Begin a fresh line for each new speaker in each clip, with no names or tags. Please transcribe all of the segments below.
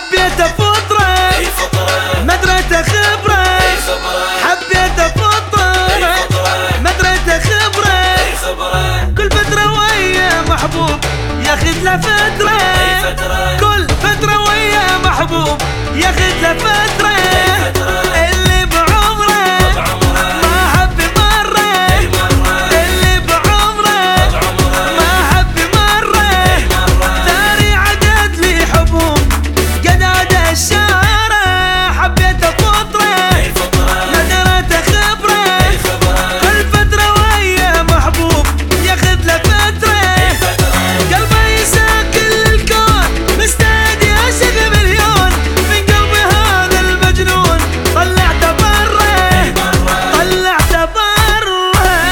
حبيت فطرة مدرسة خبرة، حبيت فطرة مدرسة خبرة، كل فترة ويا محبوب ياخذ له فترة، كل فترة ويا محبوب ياخذ له فترة، اللي بعمره ما حب مرة، اللي بعمره ما حب مرة، ثاني عدد لي حبوب قداد الشارع، حبيت فطرة مدرسة خبرة، كل فترة ويا محبوب ياخذ له فترة، قلبه يساكن الكون مستعد يعشق مليون، من قلبي هذا المجنون طلعته برا، طلعته برا.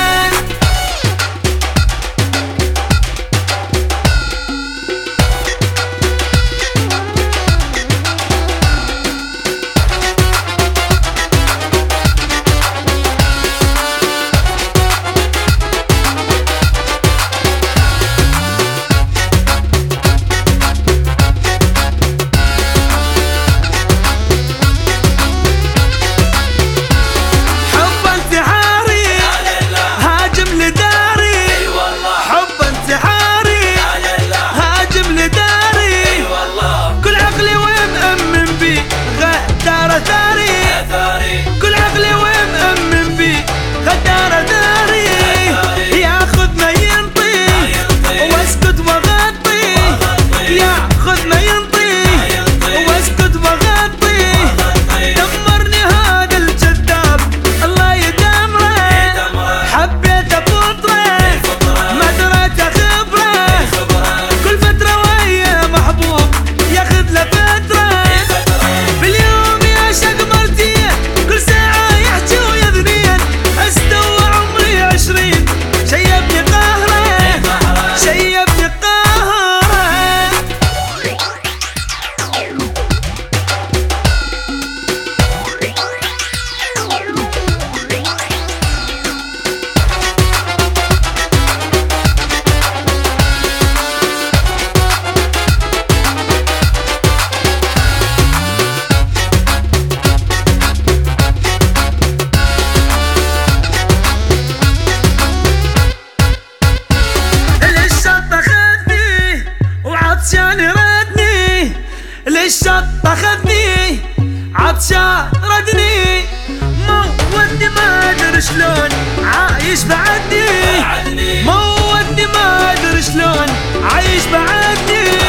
كل عقلي ومأمن بيه غدارة داري، ياخذ ما ينطي واسكت وغطي، ياخذ ما ينطي واسكت وغطي، دمرني هذا الجذاب الله يدمره، حبيت فطرة مدرسة خبرة، كل فترة ويا محبوب ياخذ له فترة، باليوم يعشق مرتين كل ساعة يحكي ويذنين، استوى عمري 20 شيبني قهره، شيبني قهره. للشط اخذني عطشان ردني، موتني ما ادري شلون عايش بعدني، موتني ما ادري شلون عايش بعدني.